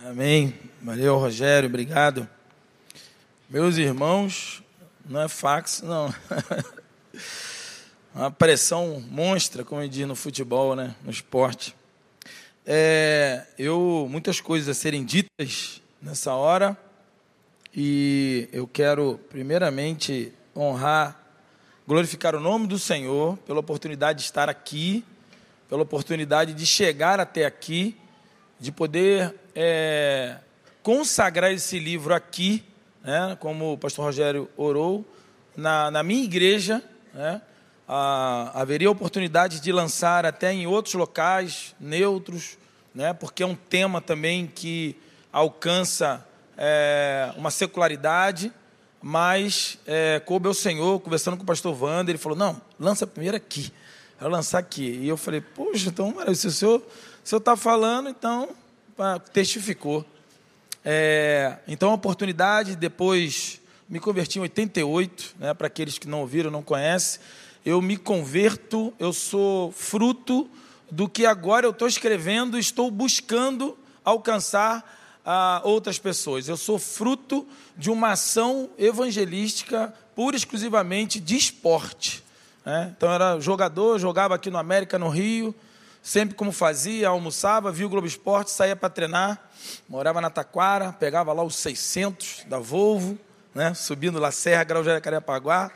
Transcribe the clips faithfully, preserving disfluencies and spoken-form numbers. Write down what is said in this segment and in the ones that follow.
Amém. Valeu, Rogério, obrigado. Meus irmãos, não é fax, não. Uma pressão monstra, como diz no futebol, né? No esporte. É, eu, muitas coisas a serem ditas nessa hora, e eu quero, primeiramente, honrar, glorificar o nome do Senhor pela oportunidade de estar aqui, pela oportunidade de chegar até aqui, de poder é, consagrar esse livro aqui, né, como o pastor Rogério orou, na, na minha igreja, né, a, haveria oportunidade de lançar até em outros locais, neutros, né, porque é um tema também que alcança é, uma secularidade, mas é, coube ao Senhor, conversando com o pastor Wander, ele falou, não, lança primeiro aqui, vai lançar aqui. E eu falei, poxa, então, se o senhor está falando, então, testificou. É, então, a oportunidade, depois, me converti em oitenta e oito, né, para aqueles que não ouviram, não conhecem, eu me converto, eu sou fruto do que agora eu estou escrevendo, estou buscando alcançar a outras pessoas. Eu sou fruto de uma ação evangelística pura e exclusivamente de esporte. Né? Então, eu era jogador, jogava aqui no América, no Rio, sempre como fazia, almoçava, via o Globo Esporte, saía para treinar, morava na Taquara, pegava lá os seiscentos da Volvo, né? Subindo lá Serra, Grau Jacarepaguá,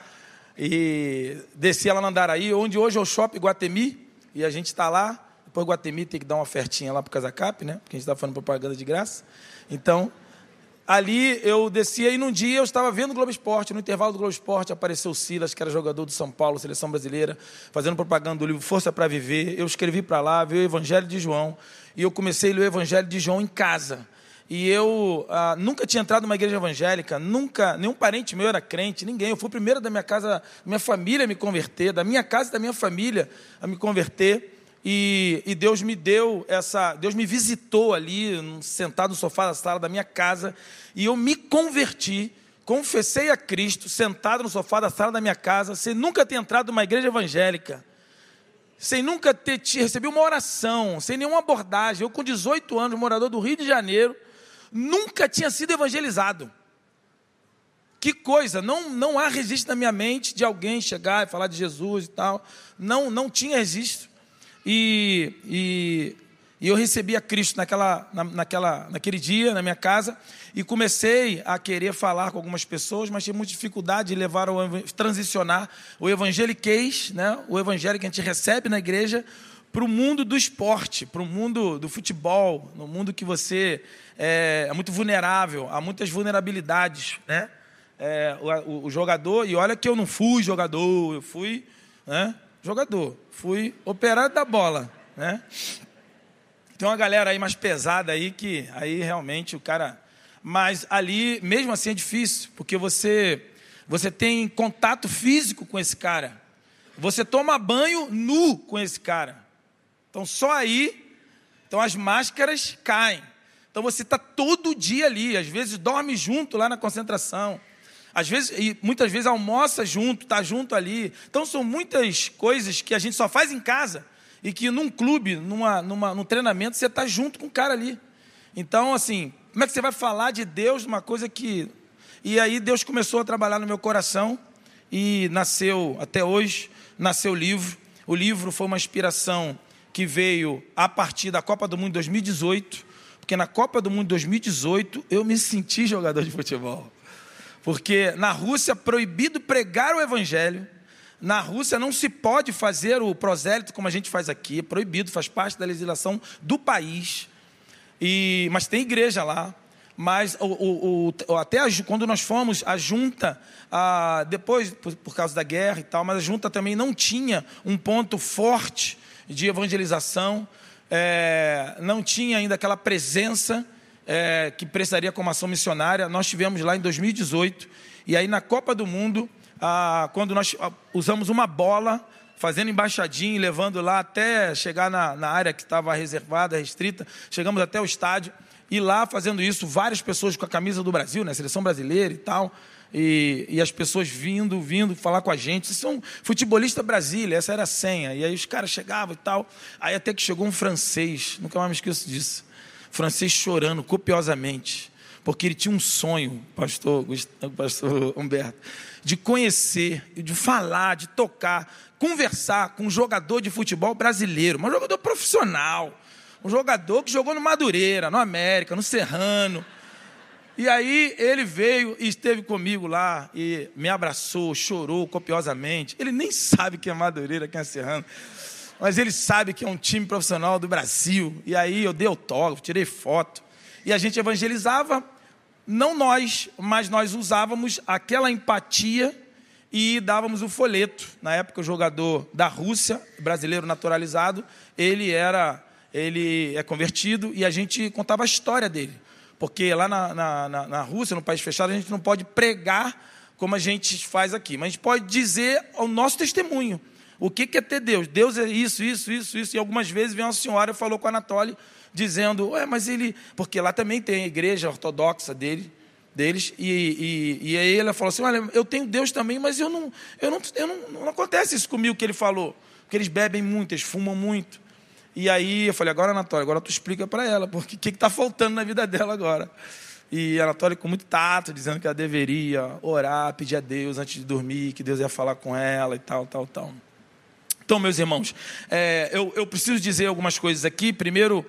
e descia lá na Andaraí, onde hoje é o Shopping Iguatemi, e a gente está lá. Depois do Iguatemi tem que dar uma ofertinha lá para o Casacap, né? Porque a gente está fazendo propaganda de graça. Então, ali eu descia, e num dia eu estava vendo o Globo Esporte, no intervalo do Globo Esporte apareceu o Silas, que era jogador do São Paulo, seleção brasileira, fazendo propaganda do livro Força para Viver. Eu escrevi para lá, vi o Evangelho de João, e eu comecei a ler o Evangelho de João em casa. E eu ah, nunca tinha entrado numa igreja evangélica, nunca, nenhum parente meu era crente, ninguém. Eu fui o primeiro da minha casa, da minha família a me converter, da minha casa e da minha família a me converter. E, e Deus me deu essa, Deus me visitou ali, sentado no sofá da sala da minha casa, e eu me converti, confessei a Cristo, sentado no sofá da sala da minha casa, sem nunca ter entrado numa igreja evangélica, sem nunca ter recebido uma oração, sem nenhuma abordagem. Eu, com dezoito anos, morador do Rio de Janeiro, nunca tinha sido evangelizado. Que coisa, não, não há registro na minha mente de alguém chegar e falar de Jesus e tal, não, não tinha registro. E, e, e eu recebi a Cristo naquela, na, naquela, naquele dia, na minha casa, e comecei a querer falar com algumas pessoas, mas tinha muita dificuldade de levar, o, transicionar o evangeliquez, né, o evangelho que a gente recebe na igreja, para o mundo do esporte, para o mundo do futebol, no mundo que você é, é muito vulnerável, há muitas vulnerabilidades, né? É, o, o jogador, e olha que eu não fui jogador, eu fui, né, jogador, fui operário da bola, né? Tem uma galera aí mais pesada aí que aí realmente o cara, mas ali mesmo assim é difícil, porque você você tem contato físico com esse cara, você toma banho nu com esse cara, então só aí, então as máscaras caem, então você está todo dia ali, às vezes dorme junto lá na concentração, às vezes, e muitas vezes almoça junto, está junto ali. Então são muitas coisas que a gente só faz em casa e que num clube, numa, numa, num treinamento, você está junto com o cara ali. Então, assim, como é que você vai falar de Deus, uma coisa que... E aí Deus começou a trabalhar no meu coração e nasceu, até hoje, nasceu o livro. O livro foi uma inspiração que veio a partir da Copa do Mundo de dois mil e dezoito, porque na Copa do Mundo de dois mil e dezoito eu me senti jogador de futebol. Porque na Rússia é proibido pregar o evangelho, na Rússia não se pode fazer o prosélito como a gente faz aqui, é proibido, faz parte da legislação do país, e, mas tem igreja lá, mas o, o, o, até a, quando nós fomos, a junta, a, depois por, por causa da guerra e tal, mas a junta também não tinha um ponto forte de evangelização, é, não tinha ainda aquela presença, É, que prestaria como ação missionária. Nós tivemos lá em dois mil e dezoito, e aí na Copa do Mundo, ah, quando nós usamos uma bola, fazendo embaixadinha, levando lá até chegar na, na área que estava reservada, restrita, chegamos até o estádio, e lá fazendo isso, várias pessoas com a camisa do Brasil, né, seleção brasileira e tal, e, e as pessoas vindo, vindo falar com a gente. Vocês são futebolista Brasília, essa era a senha, e aí os caras chegavam e tal, aí até que chegou um francês, nunca mais me esqueço disso, francês chorando copiosamente, porque ele tinha um sonho, pastor, pastor Humberto, de conhecer, de falar, de tocar, conversar com um jogador de futebol brasileiro, um jogador profissional, um jogador que jogou no Madureira, no América, no Serrano. E aí ele veio e esteve comigo lá e me abraçou, chorou copiosamente. Ele nem sabe quem é Madureira, quem é Serrano, mas ele sabe que é um time profissional do Brasil. E aí eu dei autógrafo, tirei foto. E a gente evangelizava, não nós, mas nós usávamos aquela empatia e dávamos o folheto. Na época, o jogador da Rússia, brasileiro naturalizado, ele, era, ele é convertido e a gente contava a história dele. Porque lá na, na, na, na Rússia, no país fechado, a gente não pode pregar como a gente faz aqui. Mas a gente pode dizer o nosso testemunho. O que é ter Deus? Deus é isso, isso, isso, isso. E algumas vezes vem uma senhora e falou com a Anatoly, dizendo, ué, mas ele... Porque lá também tem a igreja ortodoxa dele, deles, e, e, e aí ela falou assim, olha, eu tenho Deus também, mas eu não, eu não, eu não, não acontece isso comigo que ele falou, porque eles bebem muito, eles fumam muito. E aí eu falei, agora, Anatoly, agora tu explica para ela, porque o que está faltando na vida dela agora? E a Anatoly com muito tato, dizendo que ela deveria orar, pedir a Deus antes de dormir, que Deus ia falar com ela e tal, tal, tal. Então, meus irmãos, é, eu, eu preciso dizer algumas coisas aqui. Primeiro,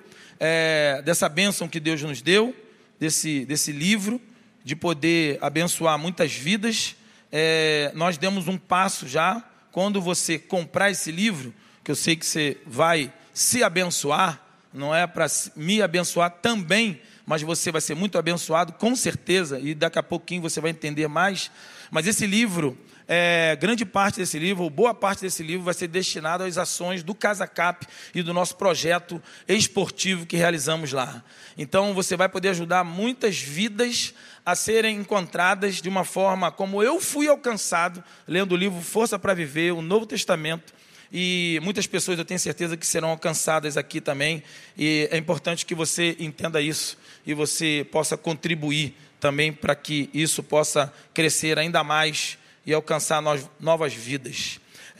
é, dessa bênção que Deus nos deu, desse, desse livro, de poder abençoar muitas vidas. É, nós demos um passo já. Quando você comprar esse livro, que eu sei que você vai se abençoar, não é para me abençoar também, mas você vai ser muito abençoado, com certeza, e daqui a pouquinho você vai entender mais. Mas esse livro... É, grande parte desse livro, ou boa parte desse livro, vai ser destinado às ações do CasaCap e do nosso projeto esportivo que realizamos lá. Então, você vai poder ajudar muitas vidas a serem encontradas de uma forma como eu fui alcançado, lendo o livro Força para Viver, o Novo Testamento, e muitas pessoas eu tenho certeza que serão alcançadas aqui também, e é importante que você entenda isso, e você possa contribuir também para que isso possa crescer ainda mais, e alcançar novas vidas.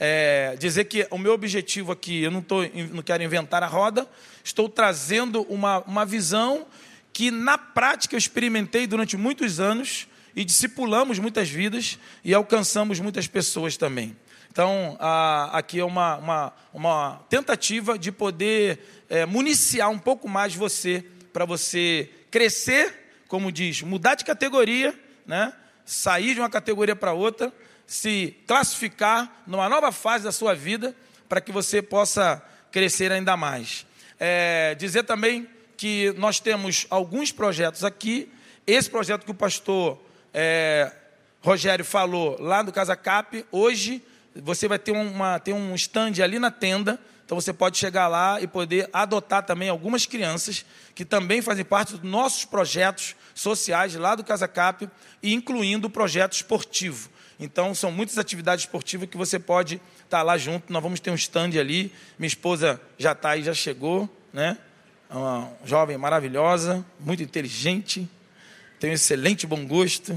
É, dizer que o meu objetivo aqui, eu não, tô, não quero inventar a roda, estou trazendo uma, uma visão que na prática eu experimentei durante muitos anos e discipulamos muitas vidas e alcançamos muitas pessoas também. Então, a, aqui é uma, uma, uma tentativa de poder é, municiar um pouco mais você, para você crescer, como diz, mudar de categoria, né? Sair de uma categoria para outra, se classificar numa nova fase da sua vida, para que você possa crescer ainda mais. É, dizer também que nós temos alguns projetos aqui. Esse projeto que o pastor é, Rogério falou lá do CasaCap, hoje você vai ter, uma, ter um stand ali na tenda, então você pode chegar lá e poder adotar também algumas crianças que também fazem parte dos nossos projetos sociais lá do CasaCap, e incluindo o projeto esportivo. Então, são muitas atividades esportivas que você pode estar lá junto. Nós vamos ter um stand ali. Minha esposa já está aí, já chegou, né? É uma jovem maravilhosa, muito inteligente, tem um excelente bom gosto,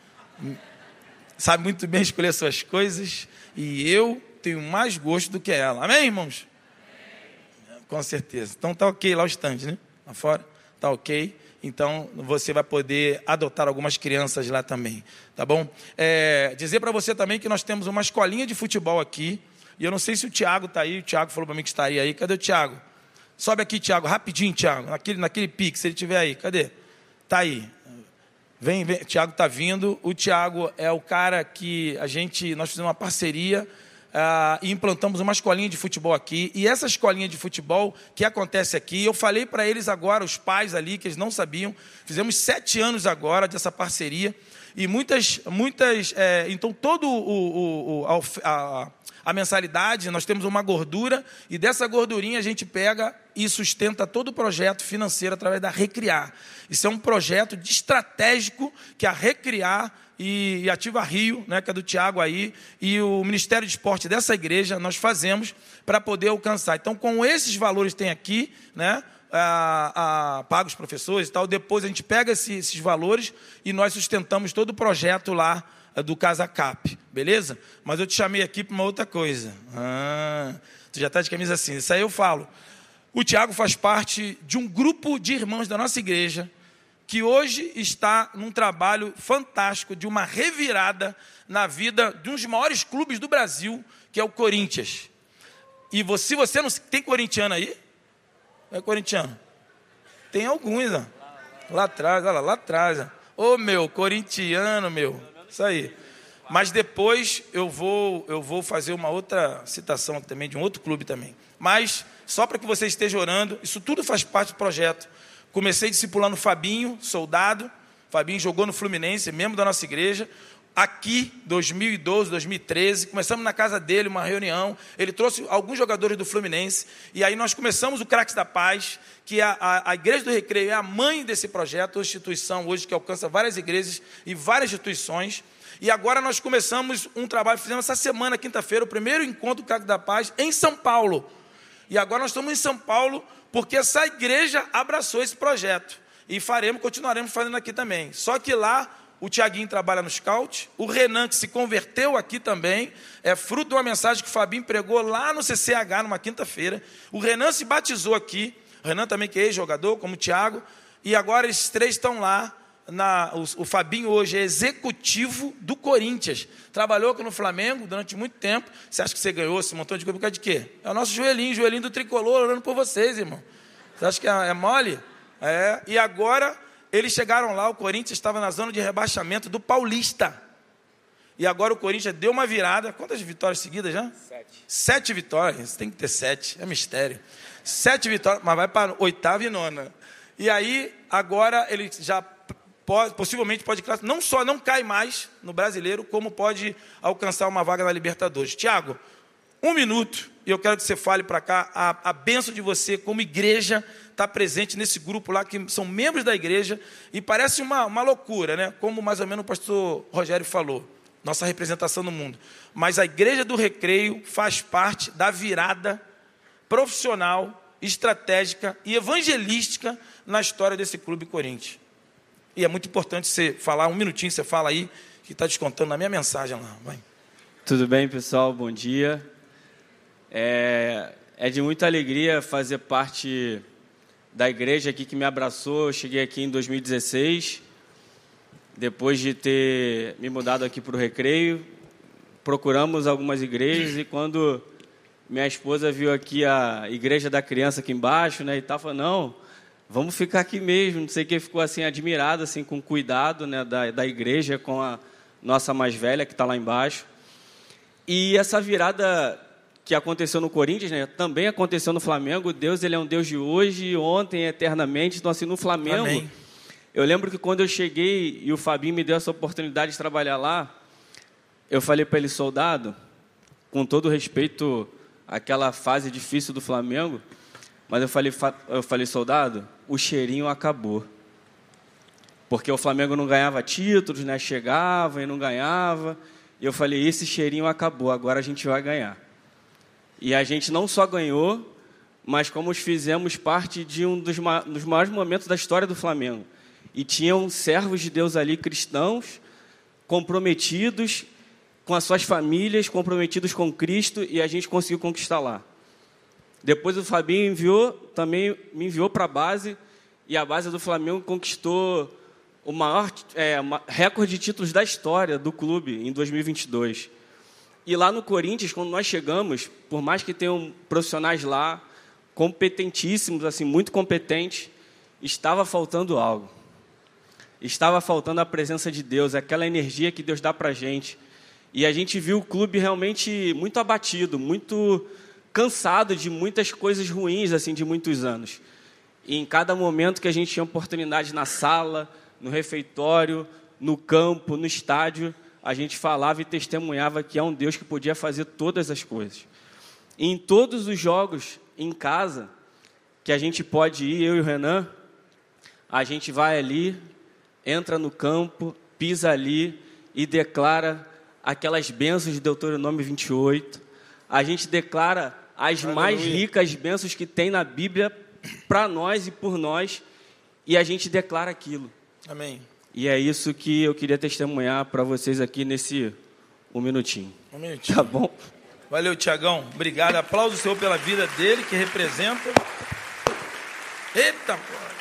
sabe muito bem escolher suas coisas, e eu tenho mais gosto do que ela. Amém, irmãos? Amém. Com certeza. Então, está ok lá o stand, né? Lá fora, está ok. Então, você vai poder adotar algumas crianças lá também, tá bom? É, dizer para você também que nós temos uma escolinha de futebol aqui, e eu não sei se o Tiago está aí, o Tiago falou para mim que estaria aí. Cadê o Tiago? Sobe aqui, Tiago, rapidinho, Tiago, naquele, naquele pique, se ele estiver aí. Cadê? Está aí. Vem, vem, o Tiago está vindo. O Tiago é o cara que a gente, nós fizemos uma parceria, Uh, e implantamos uma escolinha de futebol aqui, e essa escolinha de futebol que acontece aqui, eu falei para eles agora, os pais ali, que eles não sabiam, fizemos sete anos agora dessa parceria, e muitas, muitas é, então todo o, o, o a, a mensalidade, nós temos uma gordura, e dessa gordurinha a gente pega e sustenta todo o projeto financeiro através da Recriar. Isso é um projeto de estratégico que a Recriar E, e Ativa Rio, né, que é do Tiago aí, e o Ministério de Esporte dessa igreja, nós fazemos para poder alcançar. Então, com esses valores que tem aqui, né, a, a, paga os professores e tal, depois a gente pega esse, esses valores e nós sustentamos todo o projeto lá do CasaCap, beleza? Mas eu te chamei aqui para uma outra coisa. Ah, tu já está de camisa assim, isso aí eu falo. O Tiago faz parte de um grupo de irmãos da nossa igreja que hoje está num trabalho fantástico de uma revirada na vida de um dos maiores clubes do Brasil, que é o Corinthians. E você, se você não tem corintiano aí? É corintiano? Tem alguns, ó. Lá atrás, olha lá, lá atrás. Ô, oh, meu, corintiano, meu. Isso aí. Mas depois eu vou, eu vou fazer uma outra citação também, de um outro clube também. Mas, só para que você esteja orando, isso tudo faz parte do projeto. Comecei discipulando o Fabinho, soldado. Fabinho jogou no Fluminense, membro da nossa igreja. Aqui, dois mil e doze, dois mil e treze, começamos na casa dele, uma reunião. Ele trouxe alguns jogadores do Fluminense. E aí nós começamos o Craques da Paz, que a, a, a Igreja do Recreio é a mãe desse projeto, uma instituição hoje que alcança várias igrejas e várias instituições. E agora nós começamos um trabalho, fizemos essa semana, quinta-feira, o primeiro encontro do Craques da Paz em São Paulo. E agora nós estamos em São Paulo porque essa igreja abraçou esse projeto. E faremos, continuaremos fazendo aqui também. Só que lá o Tiaguinho trabalha no Scout, o Renan, que se converteu aqui também, é fruto de uma mensagem que o Fabinho pregou lá no C C H, numa quinta-feira. O Renan se batizou aqui, o Renan também que é ex-jogador, como o Tiago, e agora esses três estão lá. Na, o, o Fabinho hoje é executivo do Corinthians, trabalhou aqui no Flamengo durante muito tempo. Você acha que você ganhou esse montão de coisa por causa de quê? É o nosso joelhinho, joelhinho do tricolor, orando por vocês, irmão. Você acha que é, é mole? É, e agora eles chegaram lá, o Corinthians estava na zona de rebaixamento do Paulista. E agora o Corinthians deu uma virada. Quantas vitórias seguidas já? Sete. Sete vitórias. Tem que ter sete. É mistério. Sete vitórias, mas vai para oitava e nona. E aí, agora, ele já pode, possivelmente pode... Não só não cai mais no Brasileiro, como pode alcançar uma vaga na Libertadores. Tiago, um minuto, e eu quero que você fale para cá a, a bênção de você, como igreja, está presente nesse grupo lá, que são membros da igreja, e parece uma, uma loucura, né? Como mais ou menos o pastor Rogério falou, nossa representação no mundo. Mas a Igreja do Recreio faz parte da virada profissional, estratégica e evangelística na história desse clube Corinthians. E é muito importante você falar, um minutinho você fala aí, que está descontando na minha mensagem lá. Vai. Tudo bem, pessoal? Bom dia. É, é de muita alegria fazer parte da igreja aqui que me abraçou. Eu cheguei aqui em dois mil e dezesseis, depois de ter me mudado aqui para o Recreio. Procuramos algumas igrejas e quando minha esposa viu aqui a igreja da criança aqui embaixo, né, e tal, falou, não, vamos ficar aqui mesmo. Não sei o que, ficou assim admirado, assim, com cuidado, né, da, da igreja, com a nossa mais velha que está lá embaixo. E essa virada que aconteceu no Corinthians, né, também aconteceu no Flamengo. Deus, ele é um Deus de hoje, ontem, eternamente. Então, assim, no Flamengo, Amém. Eu lembro que quando eu cheguei e o Fabinho me deu essa oportunidade de trabalhar lá, eu falei para ele, soldado, com todo respeito àquela fase difícil do Flamengo, mas eu falei, eu falei, soldado, o cheirinho acabou. Porque o Flamengo não ganhava títulos, né, chegava e não ganhava. E eu falei, esse cheirinho acabou, agora a gente vai ganhar. E a gente não só ganhou, mas como fizemos parte de um dos, ma- dos maiores momentos da história do Flamengo. E tinham servos de Deus ali, cristãos, comprometidos com as suas famílias, comprometidos com Cristo, e a gente conseguiu conquistar lá. Depois o Fabinho enviou, também me enviou para a base, e a base do Flamengo conquistou o maior é, recorde de títulos da história do clube em dois mil e vinte e dois. E lá no Corinthians, quando nós chegamos, por mais que tenham profissionais lá, competentíssimos, assim, muito competentes, estava faltando algo. Estava faltando a presença de Deus, aquela energia que Deus dá para a gente. E a gente viu o clube realmente muito abatido, muito cansado de muitas coisas ruins, assim, de muitos anos. E em cada momento que a gente tinha oportunidade na sala, no refeitório, no campo, no estádio, a gente falava e testemunhava que é um Deus que podia fazer todas as coisas. E em todos os jogos, em casa, que a gente pode ir, eu e o Renan, a gente vai ali, entra no campo, pisa ali e declara aquelas bênçãos de Deuteronômio vinte e oito. A gente declara as Aleluia. Mais ricas bênçãos que tem na Bíblia para nós e por nós, e a gente declara aquilo. Amém. E é isso que eu queria testemunhar para vocês aqui nesse um minutinho. Um minutinho. Tá bom? Valeu, Tiagão. Obrigado. Aplauso o Senhor pela vida dele, que representa Eita, porra.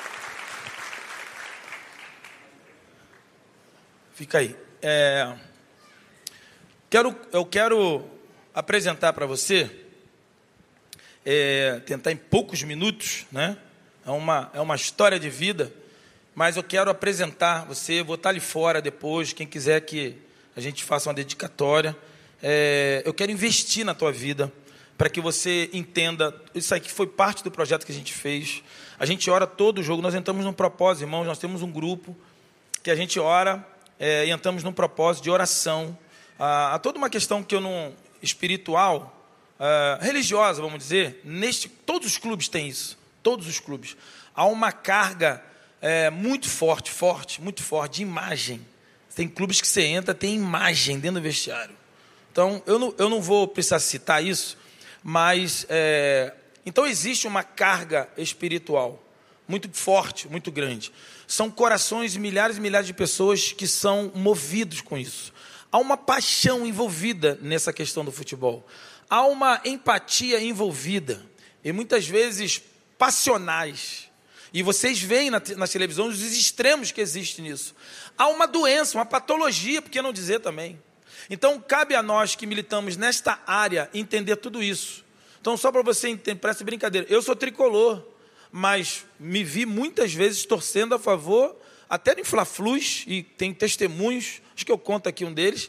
Fica aí. É, quero, eu quero apresentar para você, é, tentar em poucos minutos, né? É uma, é uma história de vida, mas eu quero apresentar você, vou estar ali fora depois, quem quiser que a gente faça uma dedicatória. É, eu quero investir na tua vida, para que você entenda, isso aqui foi parte do projeto que a gente fez. A gente ora todo jogo, nós entramos num propósito, irmãos, nós temos um grupo que a gente ora é, e entramos num propósito de oração. Há toda uma questão que eu não, espiritual, uh, religiosa, vamos dizer, neste, todos os clubes têm isso, todos os clubes. Há uma carga é, muito forte, forte, muito forte, de imagem. Tem clubes que você entra, tem imagem dentro do vestiário. Então, eu não, eu não vou precisar citar isso, mas, é, então existe uma carga espiritual muito forte, muito grande. São corações, milhares e milhares de pessoas que são movidos com isso. Há uma paixão envolvida nessa questão do futebol. Há uma empatia envolvida, e muitas vezes passionais. E vocês veem na, nas televisões os extremos que existem nisso. Há uma doença, uma patologia, por que não dizer também? Então, cabe a nós que militamos nesta área entender tudo isso. Então, só para você entender, parece brincadeira, eu sou tricolor, mas me vi muitas vezes torcendo a favor, até em Fla-Flus, e tem testemunhos, acho que eu conto aqui um deles,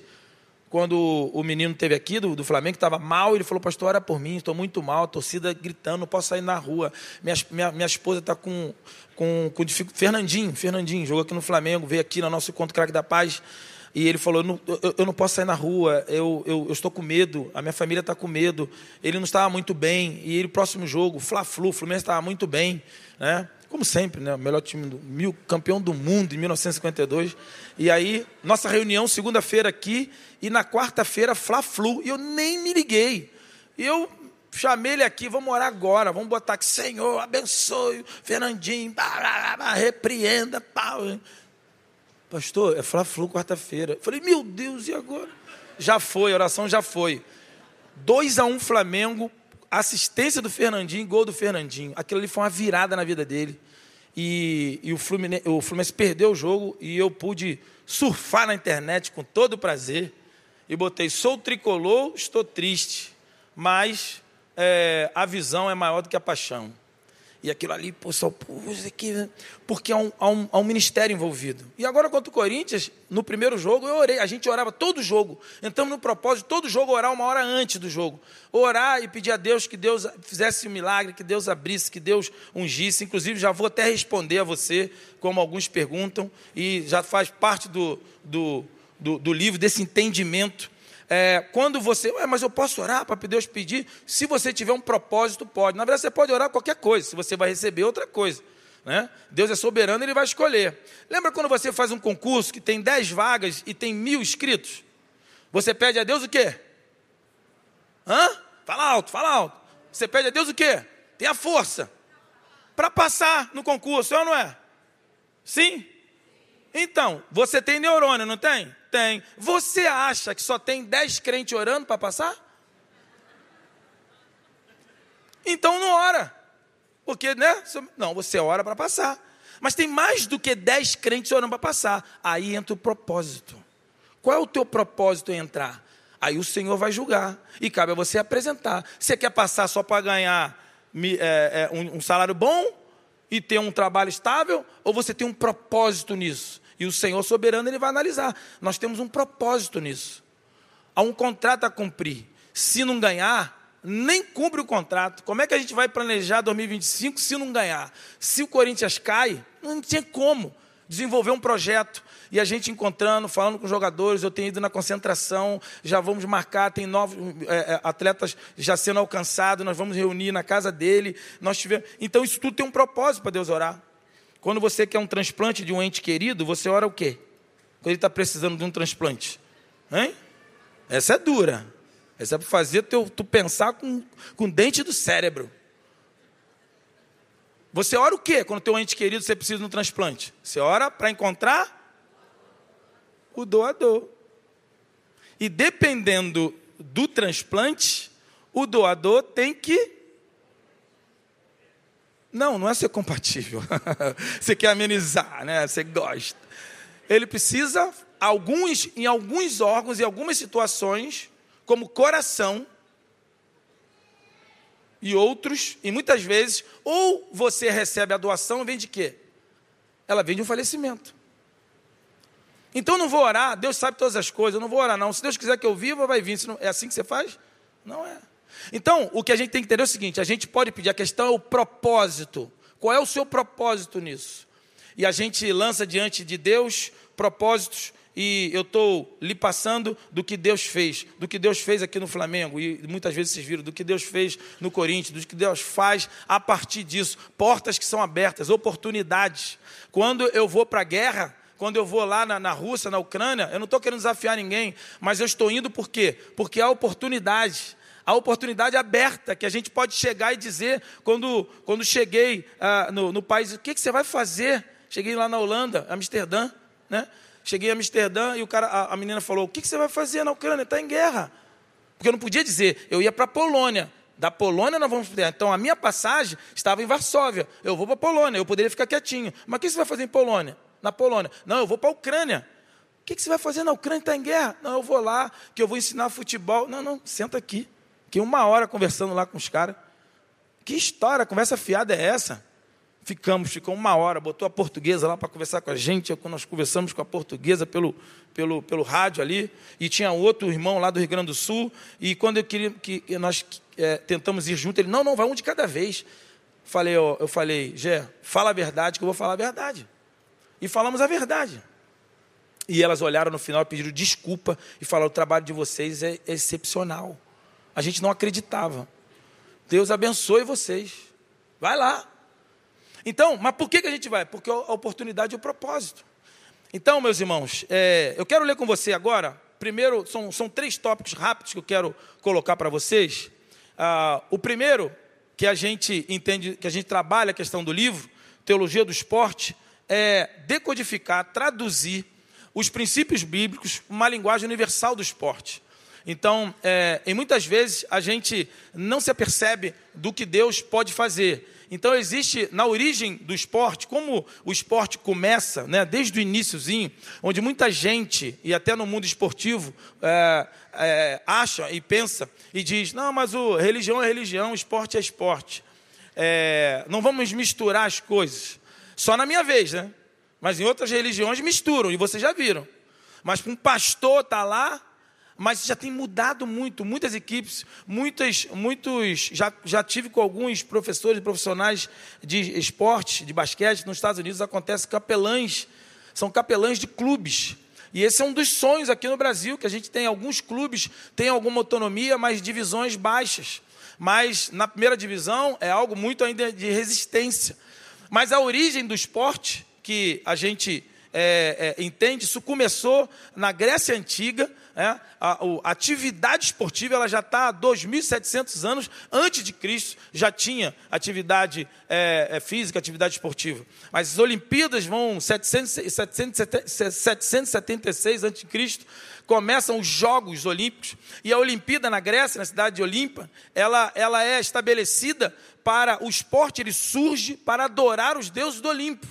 quando o menino esteve aqui, do, do Flamengo, que estava mal, ele falou, pastor, ora por mim, estou muito mal, a torcida gritando, não posso sair na rua, minha, minha, minha esposa está com, com, com dificuldade, Fernandinho, Fernandinho, jogou aqui no Flamengo, veio aqui no nosso encontro Craque da Paz, e ele falou, não, eu, eu não posso sair na rua, eu, eu, eu estou com medo, a minha família está com medo, ele não estava muito bem, e ele, próximo jogo, Fla-Flu, o Fluminense estava muito bem, né? Como sempre, né? O melhor time do mil, campeão do mundo em mil novecentos e cinquenta e dois. E aí, nossa reunião, segunda-feira aqui, e na quarta-feira, Fla-Flu. E eu nem me liguei. E eu chamei ele aqui, vamos orar agora, vamos botar aqui, Senhor, abençoe, Fernandinho, blá, blá, blá, repreenda, pá. Pastor, é Fla-Flu quarta-feira. Falei, meu Deus, e agora? Já foi, a oração já foi. dois a um Flamengo, assistência do Fernandinho, gol do Fernandinho. Aquilo ali foi uma virada na vida dele. E, e o, Fluminense, o Fluminense perdeu o jogo e eu pude surfar na internet com todo prazer. E botei, sou tricolor, estou triste, mas é, a visão é maior do que a paixão. E aquilo ali, pô, só, pô, isso aqui, porque há um, há, um, há um ministério envolvido. E agora, contra o Corinthians, no primeiro jogo, eu orei. A gente orava todo jogo. Entramos no propósito, todo jogo, orar uma hora antes do jogo. Orar e pedir a Deus que Deus fizesse um milagre, que Deus abrisse, que Deus ungisse. Inclusive, já vou até responder a você, como alguns perguntam, e já faz parte do, do, do, do livro, desse entendimento. É, quando você, ué, mas eu posso orar para Deus pedir? Se você tiver um propósito, pode. Na verdade, você pode orar qualquer coisa, se você vai receber outra coisa, né? Deus é soberano, Ele vai escolher. Lembra quando você faz um concurso que tem dez vagas e tem mil inscritos? Você pede a Deus o quê? Hã? Fala alto, fala alto. Você pede a Deus o quê? Tem a força para passar no concurso, é ou não é? Sim? Então, você tem neurônio, não tem? Tem. Você acha que só tem dez crentes orando para passar? Então não ora. Porque, né? Não, você ora para passar. Mas tem mais do que dez crentes orando para passar. Aí entra o propósito. Qual é o teu propósito em entrar? Aí o Senhor vai julgar. E cabe a você apresentar. Você quer passar só para ganhar é, é, um, um salário bom e ter um trabalho estável? Ou você tem um propósito nisso? E o Senhor soberano, Ele vai analisar. Nós temos um propósito nisso. Há um contrato a cumprir. Se não ganhar, nem cumpre o contrato. Como é que a gente vai planejar dois mil e vinte e cinco se não ganhar? Se o Corinthians cai, não tinha como desenvolver um projeto. E a gente encontrando, falando com os jogadores, eu tenho ido na concentração, já vamos marcar, tem novos é, atletas já sendo alcançados, nós vamos reunir na casa dele. Nós tivemos... Então isso tudo tem um propósito para Deus orar. Quando você quer um transplante de um ente querido, você ora o quê? Quando ele está precisando de um transplante. Hein? Essa é dura. Essa é para fazer teu, tu pensar com, com dente do cérebro. Você ora o quê quando teu ente querido você precisa de um transplante? Você ora para encontrar o doador. E dependendo do transplante, o doador tem que Não, não é ser compatível. Você quer amenizar, né? Você gosta. Ele precisa, alguns, em alguns órgãos, em algumas situações, como coração, e outros, e muitas vezes, ou você recebe a doação, vem de quê? Ela vem de um falecimento. Então eu não vou orar, Deus sabe todas as coisas, eu não vou orar não. Se Deus quiser que eu viva, vai vir. Não, é assim que você faz? Não é. Então, o que a gente tem que entender é o seguinte, a gente pode pedir, a questão é o propósito. Qual é o seu propósito nisso? E a gente lança diante de Deus propósitos, e eu estou lhe passando do que Deus fez, do que Deus fez aqui no Flamengo, e muitas vezes vocês viram, do que Deus fez no Corinthians, do que Deus faz a partir disso, portas que são abertas, oportunidades. Quando eu vou para a guerra, quando eu vou lá na, na Rússia, na Ucrânia, eu não estou querendo desafiar ninguém, mas eu estou indo por quê? Porque há oportunidade, a oportunidade aberta, que a gente pode chegar e dizer, quando, quando cheguei ah, no, no país, o que, que você vai fazer? Cheguei lá na Holanda, Amsterdã, né? Cheguei em Amsterdã e o cara, a, a menina falou, o que, que você vai fazer na Ucrânia? Está em guerra. Porque eu não podia dizer, eu ia para a Polônia. Da Polônia nós vamos para. Então a minha passagem estava em Varsóvia. Eu vou para a Polônia, eu poderia ficar quietinho. Mas o que você vai fazer em Polônia? Na Polônia? Não, eu vou para a Ucrânia. O que, que você vai fazer na Ucrânia? Está em guerra? Não, eu vou lá, que eu vou ensinar futebol. Não, não, senta aqui. Fiquei uma hora conversando lá com os caras. Que história, conversa fiada é essa? Ficamos, ficou uma hora, botou a portuguesa lá para conversar com a gente, nós conversamos com a portuguesa pelo, pelo, pelo rádio ali, e tinha outro irmão lá do Rio Grande do Sul, e quando eu queria que nós é, tentamos ir junto, ele, não, não, vai um de cada vez. Falei, ó, eu falei, Gé, fala a verdade, que eu vou falar a verdade. E falamos a verdade. E elas olharam no final e pediram desculpa, e falaram, o trabalho de vocês é excepcional. A gente não acreditava. Deus abençoe vocês. Vai lá. Então, mas por que, que a gente vai? Porque a oportunidade e o propósito. Então, meus irmãos, é, eu quero ler com você agora, primeiro, são, são três tópicos rápidos que eu quero colocar para vocês. Ah, o primeiro, que a gente entende, que a gente trabalha a questão do livro, Teologia do Esporte, é decodificar, traduzir os princípios bíblicos, uma linguagem universal do esporte. Então, é, em muitas vezes, a gente não se apercebe do que Deus pode fazer. Então, existe, na origem do esporte, como o esporte começa, né, desde o iniciozinho, onde muita gente, e até no mundo esportivo, é, é, acha e pensa e diz, não, mas o religião é religião, esporte é esporte. É, não vamos misturar as coisas. Só na minha vez, né? Mas em outras religiões misturam, e vocês já viram. Mas um pastor está lá, mas já tem mudado muito, muitas equipes, muitas, muitos, já, já tive com alguns professores e profissionais de esporte, de basquete, nos Estados Unidos acontece capelães, são capelães de clubes, e esse é um dos sonhos aqui no Brasil, que a gente tem alguns clubes, tem alguma autonomia, mas divisões baixas, mas na primeira divisão é algo muito ainda de resistência, mas a origem do esporte, que a gente é, é, entende, isso começou na Grécia Antiga. É, a, a atividade esportiva ela já está há dois mil e setecentos anos antes de Cristo, já tinha atividade é, é, física, atividade esportiva. Mas as Olimpíadas vão setecentos e setenta e seis antes de Cristo, começam os Jogos Olímpicos, e a Olimpíada na Grécia, na cidade de Olimpa, ela, ela é estabelecida para o esporte, ele surge para adorar os deuses do Olimpo.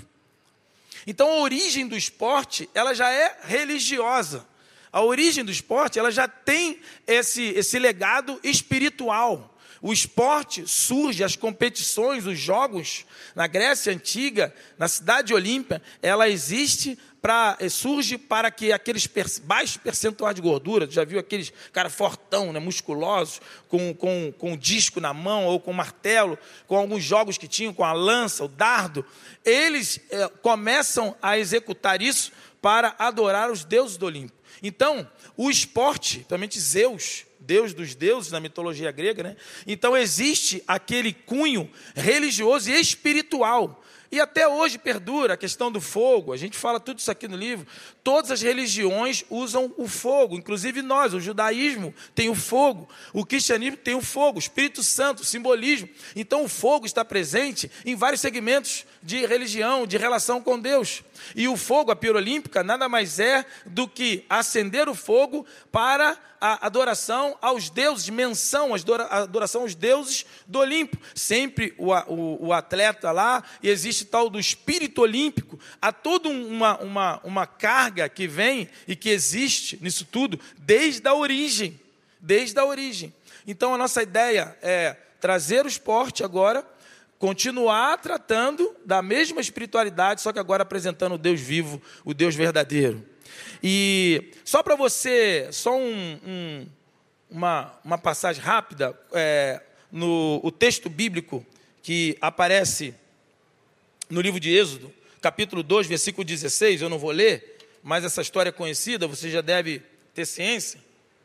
Então a origem do esporte ela já é religiosa. A origem do esporte, ela já tem esse, esse legado espiritual. O esporte surge, as competições, os jogos, na Grécia Antiga, na cidade de Olímpia, ela existe, pra, surge para que aqueles per, baixos percentuais de gordura, já viu aqueles cara fortão, né, musculosos, com, com, com o disco na mão ou com o martelo, com alguns jogos que tinham, com a lança, o dardo, eles é, começam a executar isso para adorar os deuses do Olimpo. Então, o esporte, principalmente Zeus, deus dos deuses na mitologia grega, né? Então existe aquele cunho religioso e espiritual. E até hoje perdura a questão do fogo, a gente fala tudo isso aqui no livro, todas as religiões usam o fogo, inclusive nós, o judaísmo tem o fogo, o cristianismo tem o fogo, o Espírito Santo, o simbolismo. Então o fogo está presente em vários segmentos de religião, de relação com Deus. E o fogo, a pira olímpica, nada mais é do que acender o fogo para a adoração aos deuses, menção, a adoração aos deuses do Olimpo. Sempre o, o, o atleta lá, e existe tal do espírito olímpico. Há toda uma, uma, uma carga que vem e que existe nisso tudo desde a origem. Desde a origem. Então, a nossa ideia é trazer o esporte agora, continuar tratando da mesma espiritualidade, só que agora apresentando o Deus vivo, o Deus verdadeiro. E só para você, só um, um, uma, uma passagem rápida, é, no o texto bíblico que aparece no livro de Êxodo, capítulo dois, versículo dezesseis, eu não vou ler, mas essa história é conhecida, você já deve ter ciência.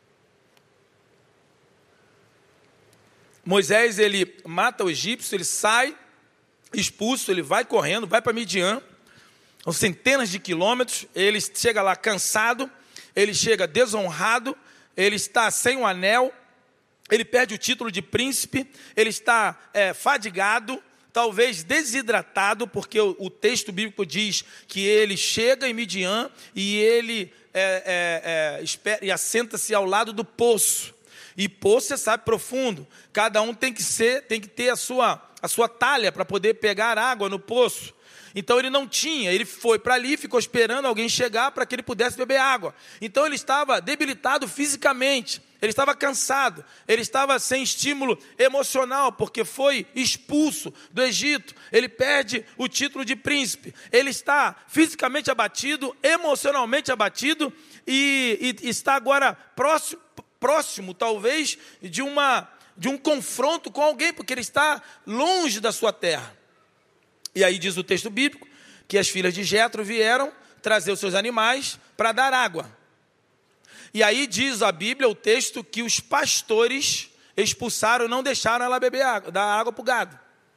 Moisés, ele mata o egípcio, ele sai expulso, ele vai correndo, vai para Midian, são centenas de quilômetros, ele chega lá cansado, ele chega desonrado, ele está sem o anel, ele perde o título de príncipe, ele está é, fadigado, talvez desidratado, porque o, o texto bíblico diz que ele chega em Midian e ele é, é, é, espera, e assenta-se ao lado do poço. E poço, você sabe, profundo. Cada um tem que ser, tem que ter a sua, a sua talha para poder pegar água no poço. Então ele não tinha, ele foi para ali, ficou esperando alguém chegar para que ele pudesse beber água. Então ele estava debilitado fisicamente, ele estava cansado, ele estava sem estímulo emocional, porque foi expulso do Egito. Ele perde o título de príncipe, ele está fisicamente abatido, emocionalmente abatido e, e está agora próximo, próximo talvez de, uma, de um confronto com alguém, porque ele está longe da sua terra. E aí diz o texto bíblico que as filhas de Jetro vieram trazer os seus animais para dar água. E aí diz a Bíblia, o texto, que os pastores expulsaram, não deixaram ela beber água, dar água para o gado.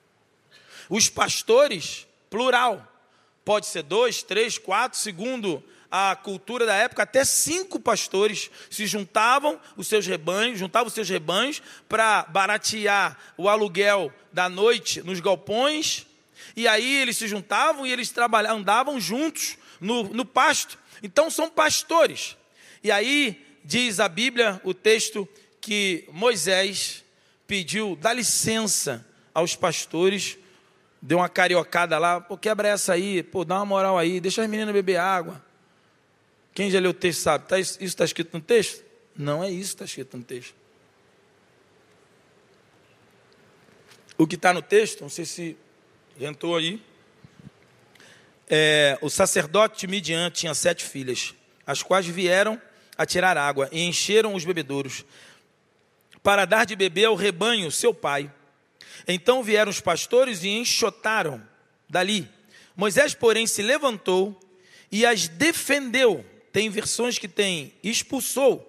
Os pastores, plural, pode ser dois, três, quatro, segundo a cultura da época, até cinco pastores se juntavam os seus rebanhos, juntavam os seus rebanhos para baratear o aluguel da noite nos galpões. E aí eles se juntavam e eles trabalhavam, andavam juntos no, no pasto. Então são pastores. E aí diz a Bíblia, o texto, que Moisés pediu, dá licença aos pastores, deu uma cariocada lá, pô, quebra essa aí, pô, dá uma moral aí, deixa as meninas beber água. Quem já leu o texto sabe, tá, isso está escrito no texto? Não é isso que está escrito no texto. O que está no texto, não sei se entrou aí, é, o sacerdote de Midian tinha sete filhas, as quais vieram a tirar água e encheram os bebedouros para dar de beber ao rebanho seu pai. Então vieram os pastores e enxotaram dali. Moisés, porém, se levantou e as defendeu. Tem versões que tem expulsou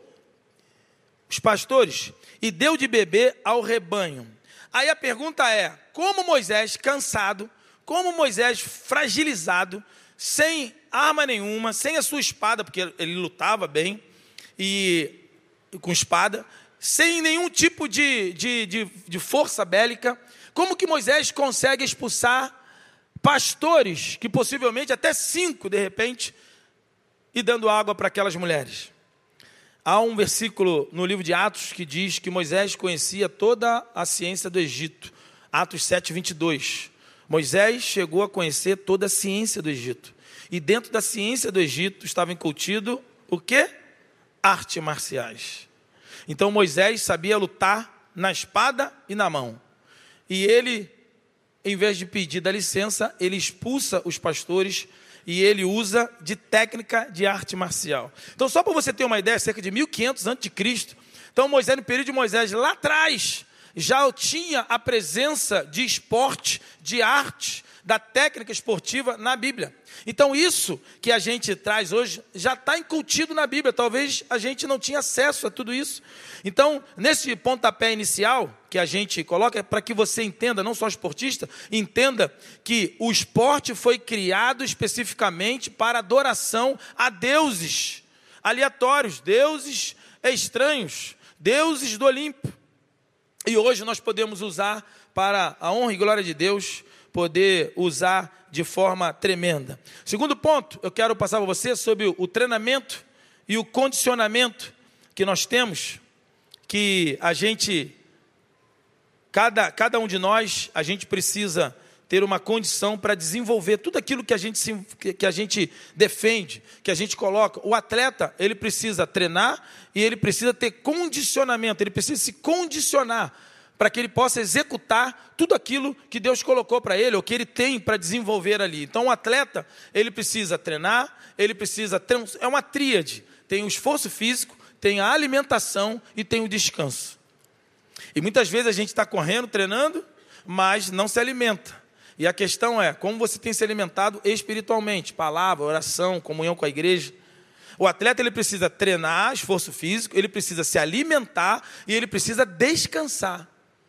os pastores e deu de beber ao rebanho. Aí a pergunta é, como Moisés, cansado, como Moisés, fragilizado, sem arma nenhuma, sem a sua espada, porque ele lutava bem, e com espada, sem nenhum tipo de, de, de, de força bélica, como que Moisés consegue expulsar pastores, que possivelmente até cinco, de repente, e dando água para aquelas mulheres? Há um versículo no livro de Atos que diz que Moisés conhecia toda a ciência do Egito. Atos sete, vinte e dois. Moisés chegou a conhecer toda a ciência do Egito. E dentro da ciência do Egito estava incutido o quê? Artes marciais. Então Moisés sabia lutar na espada e na mão. E ele, em vez de pedir da licença, ele expulsa os pastores e ele usa de técnica de arte marcial. Então, só para você ter uma ideia, cerca de mil e quinhentos antes de Cristo, então Moisés, no período de Moisés, lá atrás, já tinha a presença de esporte, de arte, da técnica esportiva na Bíblia. Então, isso que a gente traz hoje já está incutido na Bíblia. Talvez a gente não tinha acesso a tudo isso. Então, nesse pontapé inicial que a gente coloca, para que você entenda, não só esportista, entenda que o esporte foi criado especificamente para adoração a deuses aleatórios, deuses estranhos, deuses do Olimpo. E hoje nós podemos usar para a honra e glória de Deus, poder usar de forma tremenda. Segundo ponto, eu quero passar para você sobre o treinamento e o condicionamento que nós temos, que a gente, cada, cada um de nós, a gente precisa ter uma condição para desenvolver tudo aquilo que a gente, se, que a gente defende, que a gente coloca. O atleta, ele precisa treinar e ele precisa ter condicionamento, ele precisa se condicionar para que ele possa executar tudo aquilo que Deus colocou para ele, ou que ele tem para desenvolver ali. Então, o atleta, ele precisa treinar, ele precisa ter, é uma tríade, tem o esforço físico, tem a alimentação e tem o descanso. E muitas vezes a gente está correndo, treinando, mas não se alimenta. E a questão é, como você tem se alimentado espiritualmente? Palavra, oração, comunhão com a igreja. O atleta, ele precisa treinar, esforço físico, ele precisa se alimentar e ele precisa descansar.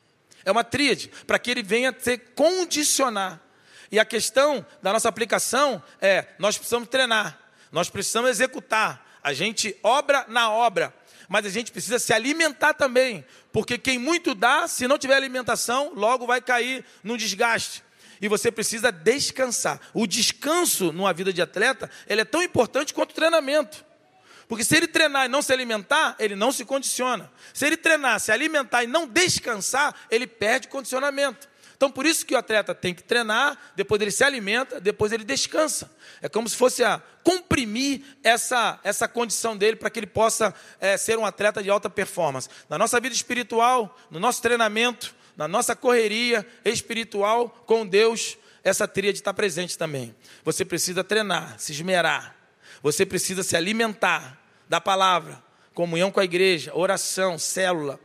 É uma tríade, para que ele venha se condicionar. E a questão da nossa aplicação é, nós precisamos treinar, nós precisamos executar. A gente obra na obra, mas a gente precisa se alimentar também. Porque quem muito dá, se não tiver alimentação, logo vai cair num desgaste. E você precisa descansar. O descanso numa vida de atleta, ele é tão importante quanto o treinamento. Porque se ele treinar e não se alimentar, ele não se condiciona. Se ele treinar, se alimentar e não descansar, ele perde condicionamento. Então, por isso que o atleta tem que treinar, depois ele se alimenta, depois ele descansa. É como se fosse a comprimir essa, essa condição dele para que ele possa é, ser um atleta de alta performance. Na nossa vida espiritual, no nosso treinamento, na nossa correria espiritual com Deus, essa tríade está presente também. Você precisa treinar, se esmerar. Você precisa se alimentar da palavra, comunhão com a igreja, oração, célula,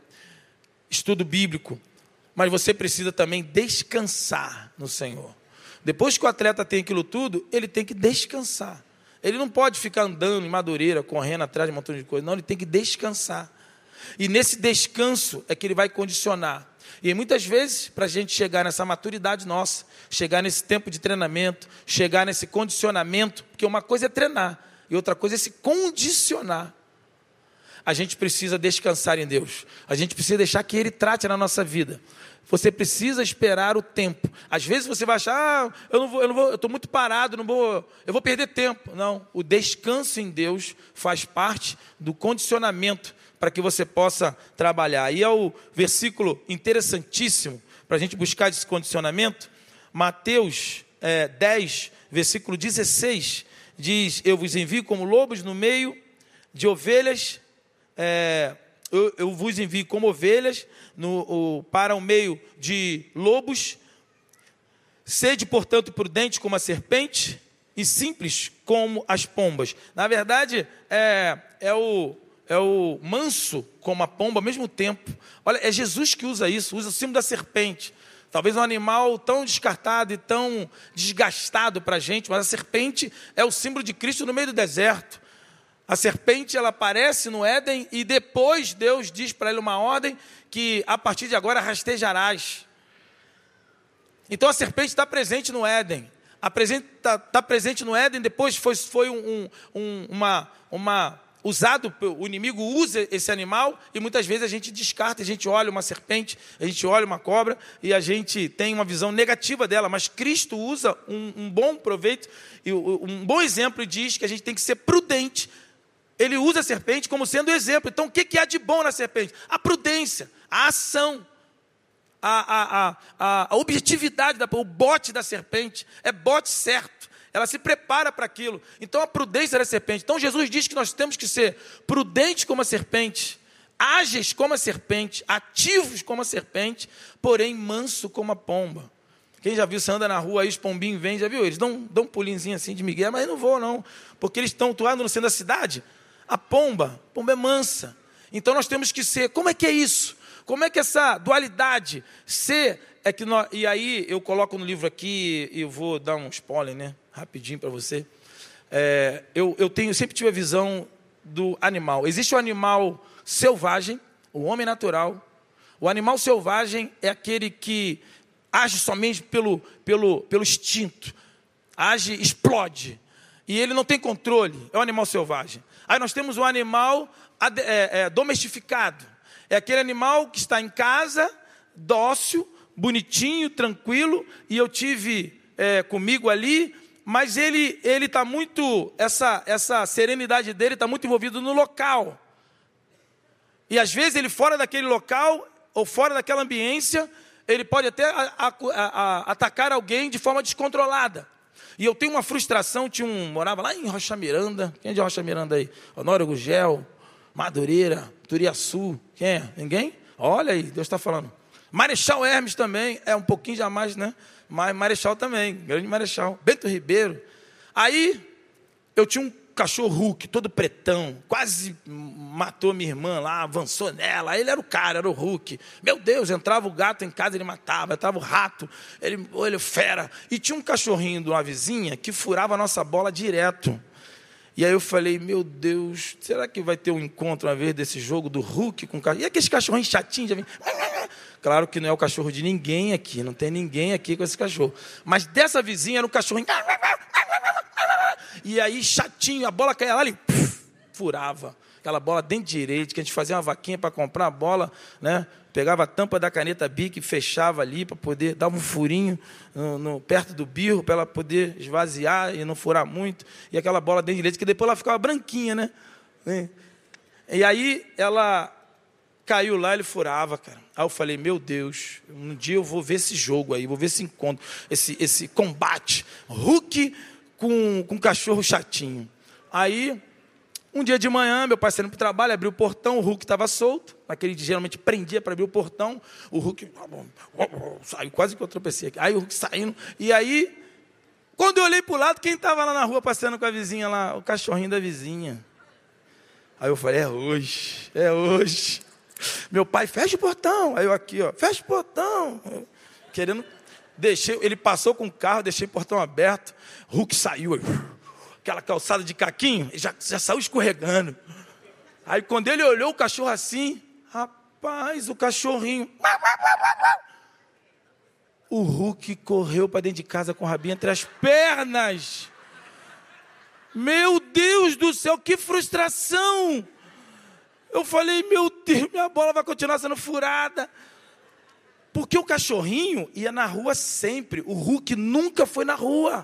estudo bíblico. Mas você precisa também descansar no Senhor. Depois que o atleta tem aquilo tudo, ele tem que descansar. Ele não pode ficar andando em Madureira, correndo atrás de um montão de coisa. Não, ele tem que descansar. E nesse descanso é que ele vai condicionar. E muitas vezes, para a gente chegar nessa maturidade nossa, chegar nesse tempo de treinamento, chegar nesse condicionamento, porque uma coisa é treinar e outra coisa é se condicionar. A gente precisa descansar em Deus. A gente precisa deixar que Ele trate na nossa vida. Você precisa esperar o tempo. Às vezes você vai achar, ah, eu não vou, eu não vou, eu estou muito parado, não vou, eu vou perder tempo. Não, o descanso em Deus faz parte do condicionamento para que você possa trabalhar. E é o versículo interessantíssimo para a gente buscar esse condicionamento. Mateus é, dez, versículo dezesseis, diz, eu vos envio como lobos no meio de ovelhas, é, eu, eu vos envio como ovelhas no, o, para o meio de lobos. Sede, portanto, prudente como a serpente e simples como as pombas. Na verdade, é, é o... é o manso como a pomba ao mesmo tempo. Olha, é Jesus que usa isso, usa o símbolo da serpente. Talvez um animal tão descartado e tão desgastado para a gente, mas a serpente é o símbolo de Cristo no meio do deserto. A serpente, ela aparece no Éden e depois Deus diz para ele uma ordem que a partir de agora rastejarás. Então a serpente está presente no Éden. Está tá presente no Éden, depois foi, foi um, um, uma... uma usado, o inimigo usa esse animal e muitas vezes a gente descarta, a gente olha uma serpente, a gente olha uma cobra e a gente tem uma visão negativa dela, mas Cristo usa um, um bom proveito e um bom exemplo diz que a gente tem que ser prudente. Ele usa a serpente como sendo exemplo. Então o que, que há de bom na serpente? A prudência, a ação, a, a, a, a objetividade, da, o bote da serpente, é bote certo. Ela se prepara para aquilo. Então, a prudência da serpente. Então, Jesus diz que nós temos que ser prudentes como a serpente, ágeis como a serpente, ativos como a serpente, porém manso como a pomba. Quem já viu, você anda na rua, aí os pombinhos vêm, já viu? Eles dão, dão um pulinzinho assim de migué, mas eu não vou não, porque eles estão atuando no centro da cidade. A pomba, a pomba é mansa. Então, nós temos que ser, como é que é isso? Como é que essa dualidade, ser, é que nós, e aí eu coloco no livro aqui, e eu vou dar um spoiler, né? Rapidinho para você. É, eu, eu tenho, sempre tive a visão do animal. Existe o animal selvagem, o homem natural. O animal selvagem é aquele que age somente pelo, pelo, pelo instinto. Age, explode. E ele não tem controle. É o animal selvagem. Aí nós temos o animal é, é, domestificado. É aquele animal que está em casa, dócil, bonitinho, tranquilo. E eu tive é, comigo ali... Mas ele ele está muito, essa, essa serenidade dele está muito envolvido no local. E às vezes ele fora daquele local, ou fora daquela ambiência, ele pode até a, a, a, atacar alguém de forma descontrolada. E eu tenho uma frustração, tinha um, morava lá em Rocha Miranda. Quem é de Rocha Miranda aí? Honório Gugel, Madureira, Turiaçu. Quem é? Ninguém? Olha aí, Deus está falando. Marechal Hermes também, é um pouquinho já mais, né? Mas Marechal também, grande Marechal. Bento Ribeiro. Aí, eu tinha um cachorro Hulk, todo pretão, quase matou minha irmã lá, avançou nela. Ele era o cara, era o Hulk. Meu Deus, entrava o gato em casa, ele matava. Entrava o rato, ele, ele fera. E tinha um cachorrinho de uma vizinha que furava a nossa bola direto. E aí eu falei, meu Deus, será que vai ter um encontro uma vez desse jogo do Hulk com o cachorro? E aqueles cachorrinhos chatinhos já vem... Claro que não é o cachorro de ninguém aqui, não tem ninguém aqui com esse cachorro. Mas dessa vizinha era um cachorrinho... E aí, chatinho, a bola caía lá e puf, furava. Aquela bola dentro direito, que a gente fazia uma vaquinha para comprar a bola, né? Pegava a tampa da caneta Bic e fechava ali para poder dar um furinho no, no, perto do birro, para ela poder esvaziar e não furar muito. E aquela bola dentro direito, que depois ela ficava branquinha, né? E aí ela caiu lá, ele furava, cara. Aí eu falei, meu Deus, um dia eu vou ver esse jogo aí, vou ver esse encontro, esse, esse combate. Hulk com, com cachorro chatinho. Aí, um dia de manhã, meu pai saindo para o trabalho, abriu o portão, o Hulk estava solto. Naquele dia, geralmente, prendia para abrir o portão. O Hulk saiu, quase que eu tropecei aqui. Aí o Hulk saindo. E aí, quando eu olhei para o lado, quem estava lá na rua passeando com a vizinha lá? O cachorrinho da vizinha. Aí eu falei, é hoje, é hoje. Meu pai, fecha o portão. Aí eu aqui, ó, fecha o portão. Querendo... Deixei, ele passou com o carro, deixei o portão aberto. Hulk saiu, aquela calçada de caquinho, já, já saiu escorregando. Aí quando ele olhou o cachorro assim, rapaz, o cachorrinho. O Hulk correu para dentro de casa com o rabinho entre as pernas. Meu Deus do céu, que frustração! Eu falei, meu Deus, minha bola vai continuar sendo furada. Porque o cachorrinho ia na rua sempre. O Hulk nunca foi na rua.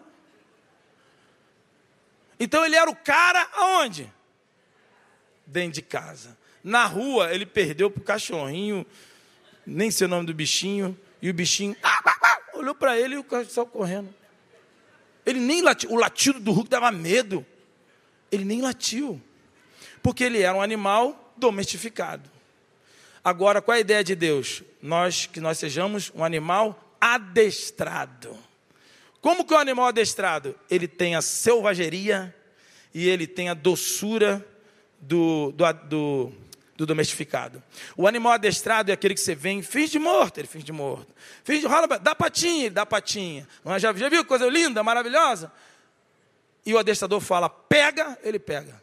Então ele era o cara aonde? Dentro de casa. Na rua ele perdeu para o cachorrinho, nem sei o nome do bichinho, e o bichinho olhou para ele e o cachorro saiu correndo. Ele nem latiu. O latido do Hulk dava medo. Ele nem latiu. Porque ele era um animal domestificado. Agora, qual é a ideia de Deus? Nós, que nós sejamos um animal adestrado. Como que é um animal adestrado? Ele tem a selvageria e ele tem a doçura do, do, do, do domestificado. O animal adestrado é aquele que você vem, finge de morto, ele finge de morto. Finge de rola, dá patinha, ele dá patinha. Já, já viu coisa linda, maravilhosa? E o adestrador fala, pega, ele pega.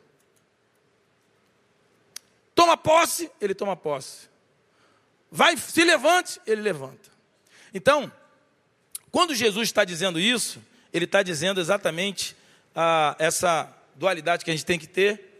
Toma posse, ele toma posse. Vai, se levante, ele levanta. Então, quando Jesus está dizendo isso, ele está dizendo exatamente ah, essa dualidade que a gente tem que ter.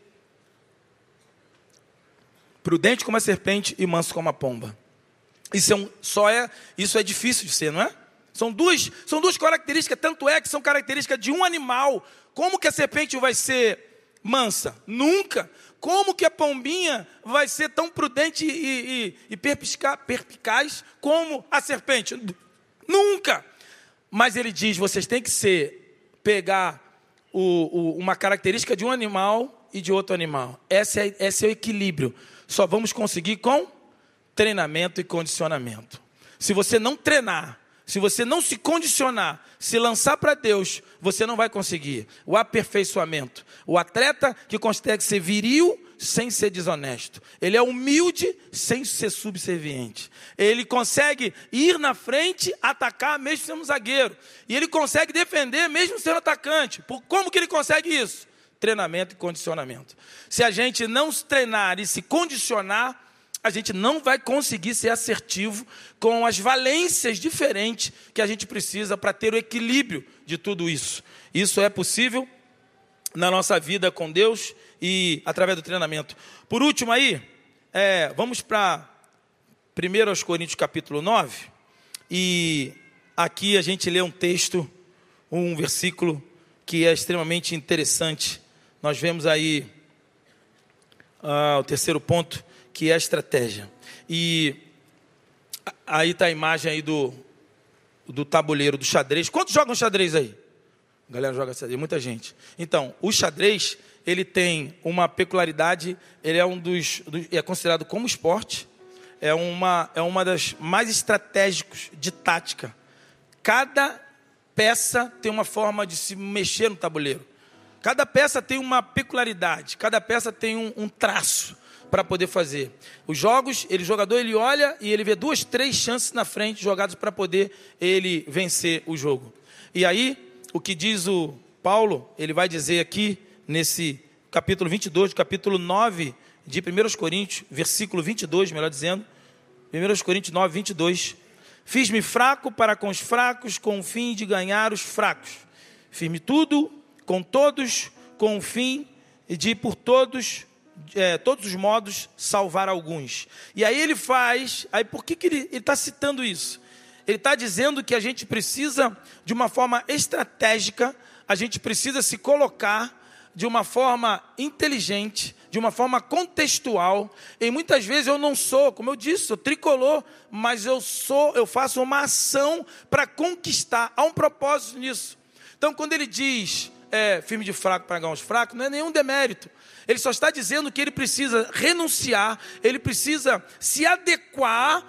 Prudente como a serpente e manso como a pomba. Isso é, um, só é, isso é difícil de ser, não é? São duas, são duas características, tanto é que são características de um animal. Como que a serpente vai ser mansa? Nunca. Como que a pombinha vai ser tão prudente e, e, e perspicaz como a serpente? Nunca. Mas ele diz, vocês têm que ser, pegar o, o, uma característica de um animal e de outro animal. Esse é, esse é o equilíbrio. Só vamos conseguir com treinamento e condicionamento. Se você não treinar, se você não se condicionar, se lançar para Deus, você não vai conseguir o aperfeiçoamento. O atleta que consegue ser viril sem ser desonesto. Ele é humilde sem ser subserviente. Ele consegue ir na frente, atacar mesmo sendo zagueiro. E ele consegue defender mesmo sendo atacante. Como que ele consegue isso? Treinamento e condicionamento. Se a gente não se treinar e se condicionar, a gente não vai conseguir ser assertivo com as valências diferentes que a gente precisa para ter o equilíbrio de tudo isso. Isso é possível na nossa vida com Deus e através do treinamento. Por último aí, é, vamos para primeiro aos Coríntios capítulo nove, e aqui a gente lê um texto, um versículo que é extremamente interessante. Nós vemos aí ah, o terceiro ponto, que é a estratégia. E aí está a imagem aí do, do tabuleiro, do xadrez. Quantos jogam xadrez aí? A galera joga xadrez, muita gente. Então, o xadrez, ele tem uma peculiaridade, ele é um dos, dos é considerado como esporte, é uma, é uma das mais estratégicos de tática. Cada peça tem uma forma de se mexer no tabuleiro. Cada peça tem uma peculiaridade, cada peça tem um, um traço para poder fazer. Os jogos, ele, o jogador ele olha e ele vê duas, três chances na frente jogadas para poder ele vencer o jogo. E aí, o que diz o Paulo, ele vai dizer aqui nesse capítulo vinte e dois, capítulo nove de primeira Coríntios, versículo vinte e dois, melhor dizendo, primeira Coríntios nove, vinte e dois. Fiz-me fraco para com os fracos, com o fim de ganhar os fracos. Fiz-me tudo com todos, com o fim de por todos, é, todos os modos, salvar alguns. E aí ele faz, aí por que, que ele está citando isso? Ele está dizendo que a gente precisa, de uma forma estratégica, a gente precisa se colocar de uma forma inteligente, de uma forma contextual. E muitas vezes eu não sou, como eu disse, sou tricolor, mas eu sou, eu faço uma ação para conquistar. Há um propósito nisso. Então, quando ele diz é, firme de fraco para ganhar os fracos, não é nenhum demérito. Ele só está dizendo que ele precisa renunciar, ele precisa se adequar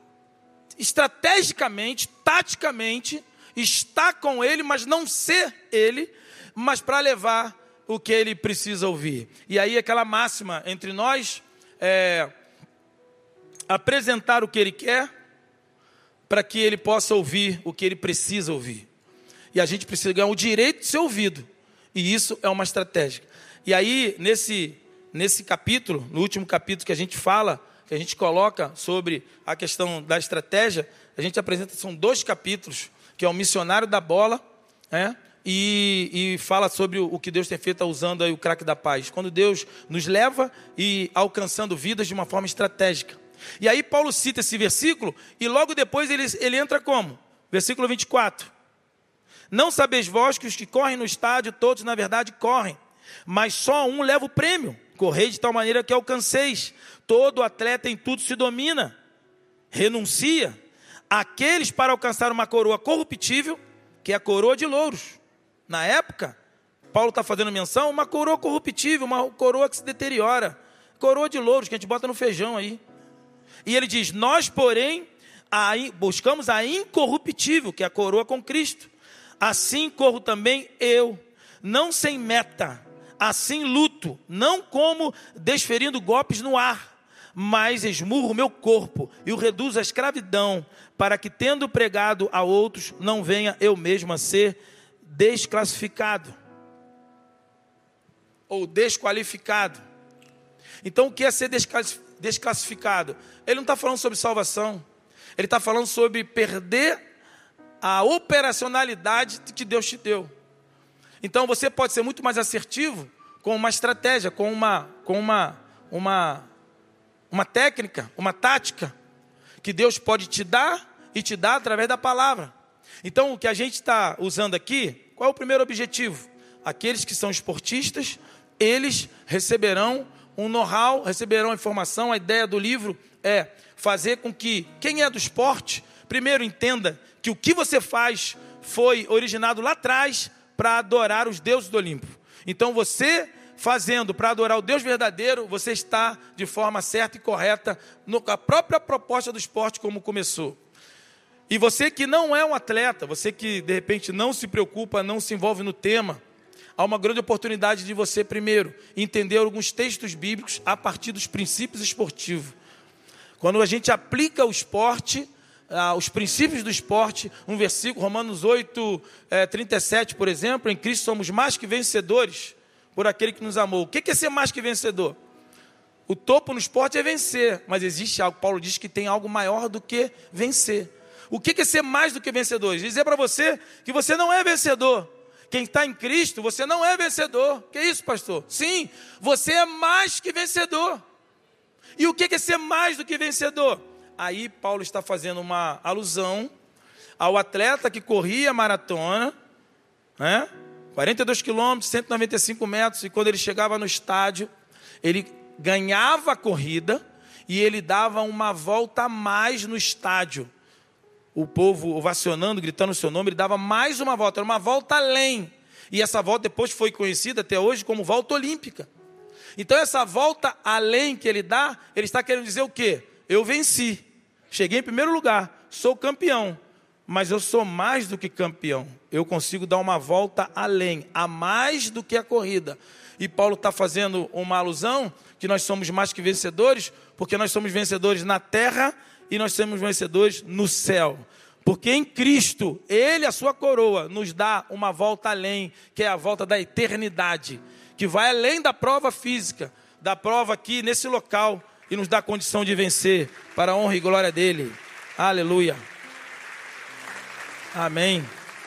estrategicamente, taticamente, estar com ele, mas não ser ele, mas para levar o que ele precisa ouvir. E aí aquela máxima entre nós é apresentar o que ele quer para que ele possa ouvir o que ele precisa ouvir. E a gente precisa ganhar o direito de ser ouvido. E isso é uma estratégia. E aí, nesse, nesse capítulo, no último capítulo que a gente fala, que a gente coloca sobre a questão da estratégia, a gente apresenta, são dois capítulos, que é o missionário da bola, né? E, e fala sobre o, o que Deus tem feito usando aí o craque da paz. Quando Deus nos leva e alcançando vidas de uma forma estratégica. E aí Paulo cita esse versículo e logo depois ele, ele entra como? Versículo vinte e quatro. Não sabeis vós que os que correm no estádio, todos na verdade correm, mas só um leva o prêmio. Correi de tal maneira que alcanceis. Todo atleta em tudo se domina. Renuncia. Aqueles para alcançar uma coroa corruptível, que é a coroa de louros. Na época, Paulo está fazendo menção, uma coroa corruptível, uma coroa que se deteriora. Coroa de louros, que a gente bota no feijão aí. E ele diz, nós, porém, a, buscamos a incorruptível, que é a coroa com Cristo. Assim corro também eu, não sem meta, assim luto, não como desferindo golpes no ar, mas esmurro o meu corpo e o reduzo à escravidão, para que, tendo pregado a outros, não venha eu mesmo a ser desclassificado ou desqualificado. Então, o que é ser desclassificado? Ele não está falando sobre salvação, ele está falando sobre perder a operacionalidade que Deus te deu. Então, você pode ser muito mais assertivo com uma estratégia, com uma, com uma, uma, uma técnica, uma tática que Deus pode te dar e te dar através da palavra. Então, o que a gente está usando aqui, qual é o primeiro objetivo? Aqueles que são esportistas, eles receberão um know-how, receberão informação. A ideia do livro é fazer com que quem é do esporte, primeiro entenda que o que você faz foi originado lá atrás para adorar os deuses do Olimpo. Então, você fazendo para adorar o Deus verdadeiro, você está de forma certa e correta na própria proposta do esporte como começou. E você que não é um atleta, você que de repente não se preocupa, não se envolve no tema, há uma grande oportunidade de você, primeiro, entender alguns textos bíblicos a partir dos princípios esportivos. Quando a gente aplica o esporte, ah, os princípios do esporte, um versículo, Romanos oito, é, trinta e sete, por exemplo, em Cristo somos mais que vencedores por aquele que nos amou. O que é ser mais que vencedor? O topo no esporte é vencer, mas existe algo, Paulo diz que tem algo maior do que vencer. O que é ser mais do que vencedor? Dizer para você que você não é vencedor. Quem está em Cristo, você não é vencedor. Que isso, pastor? Sim, você é mais que vencedor. E o que é ser mais do que vencedor? Aí Paulo está fazendo uma alusão ao atleta que corria a maratona, né? quarenta e dois quilômetros, cento e noventa e cinco metros, e quando ele chegava no estádio, ele ganhava a corrida, e ele dava uma volta a mais no estádio. O povo ovacionando, gritando o seu nome, ele dava mais uma volta, era uma volta além. E essa volta depois foi conhecida até hoje como volta olímpica. Então essa volta além que ele dá, ele está querendo dizer o quê? Eu venci, cheguei em primeiro lugar, sou campeão, mas eu sou mais do que campeão. Eu consigo dar uma volta além, a mais do que a corrida. E Paulo está fazendo uma alusão que nós somos mais que vencedores, porque nós somos vencedores na terra e nós somos vencedores no céu. Porque em Cristo, Ele, a sua coroa, nos dá uma volta além, que é a volta da eternidade, que vai além da prova física, da prova aqui nesse local, e nos dá a condição de vencer, para a honra e glória dEle. Aleluia. Amém.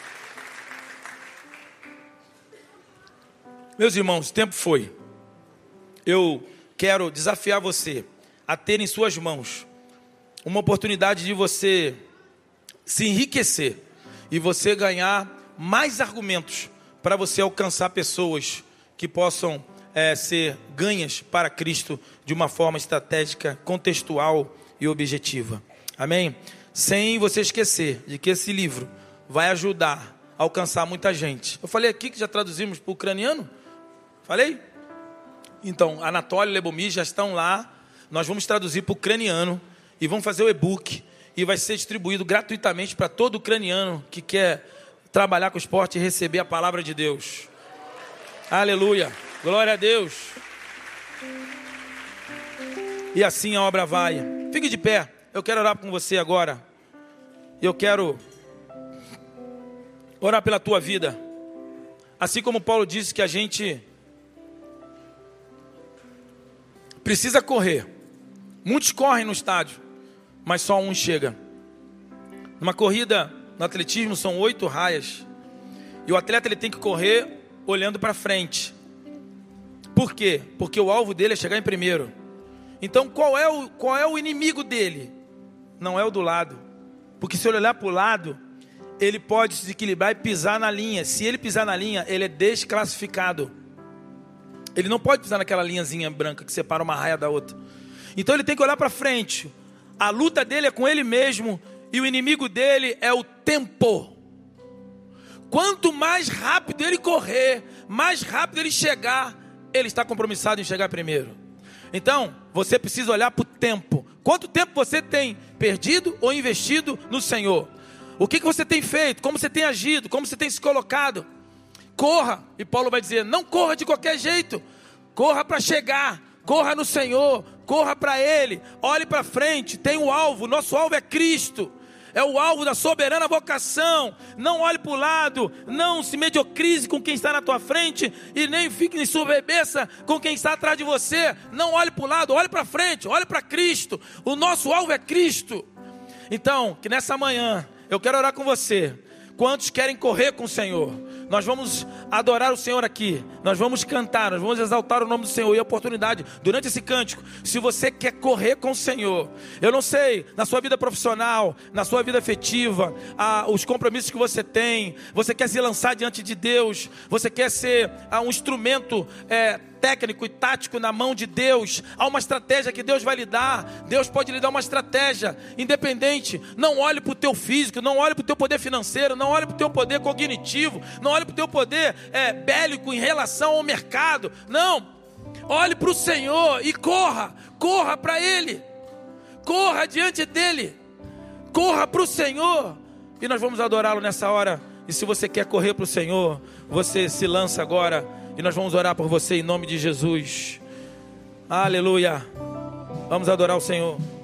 Meus irmãos, o tempo foi. Eu quero desafiar você a ter em suas mãos uma oportunidade de você se enriquecer e você ganhar mais argumentos para você alcançar pessoas que possam é, ser ganhas para Cristo de uma forma estratégica, contextual e objetiva. Amém? Sem você esquecer de que esse livro vai ajudar a alcançar muita gente. Eu falei aqui que já traduzimos para o ucraniano? Falei? Então, Anatoly e Lebomir já estão lá. Nós vamos traduzir para o ucraniano e vamos fazer o e-book. E vai ser distribuído gratuitamente para todo ucraniano que quer trabalhar com esporte e receber a palavra de Deus. Aleluia. Glória a Deus. E assim a obra vai. Fique de pé. Eu quero orar com você agora. Eu quero orar pela tua vida. Assim como Paulo disse que a gente precisa correr. Muitos correm no estádio, mas só um chega. Numa corrida, no atletismo, são oito raias. E o atleta ele tem que correr olhando para frente. Por quê? Porque o alvo dele é chegar em primeiro. Então qual é o, qual é o inimigo dele? Não é o do lado. Porque se ele olhar para o lado, ele pode se desequilibrar e pisar na linha. Se ele pisar na linha, ele é desclassificado. Ele não pode pisar naquela linhazinha branca que separa uma raia da outra. Então ele tem que olhar para frente. A luta dele é com ele mesmo. E o inimigo dele é o tempo. Quanto mais rápido ele correr, mais rápido ele chegar, ele está compromissado em chegar primeiro. Então, você precisa olhar para o tempo. Quanto tempo você tem perdido ou investido no Senhor? O que, que você tem feito? Como você tem agido? Como você tem se colocado? Corra. E Paulo vai dizer, não corra de qualquer jeito. Corra para chegar. Corra no Senhor. Corra para Ele. Olhe para frente. Tem um alvo. Nosso alvo é Cristo. É o alvo da soberana vocação. Não olhe para o lado. Não se mediocrize com quem está na tua frente. E nem fique em soberbeça com quem está atrás de você. Não olhe para o lado. Olhe para frente. Olhe para Cristo. O nosso alvo é Cristo. Então, que nessa manhã eu quero orar com você. Quantos querem correr com o Senhor? Nós vamos adorar o Senhor aqui. Nós vamos cantar, nós vamos exaltar o nome do Senhor. E a oportunidade, durante esse cântico, se você quer correr com o Senhor, eu não sei, na sua vida profissional, na sua vida afetiva, ah, os compromissos que você tem, você quer se lançar diante de Deus, você quer ser ah, um instrumento é, técnico e tático na mão de Deus. Há uma estratégia que Deus vai lhe dar. Deus pode lhe dar uma estratégia independente. Não olhe para o teu físico, não olhe para o teu poder financeiro, não olhe para o teu poder cognitivo, não olhe para o teu poder é, bélico em relação ao mercado. Não, olhe para o Senhor e corra, corra para Ele, corra diante dEle, corra para o Senhor. E nós vamos adorá-lo nessa hora. E se você quer correr para o Senhor, você se lança agora. E nós vamos orar por você em nome de Jesus. Aleluia. Vamos adorar o Senhor.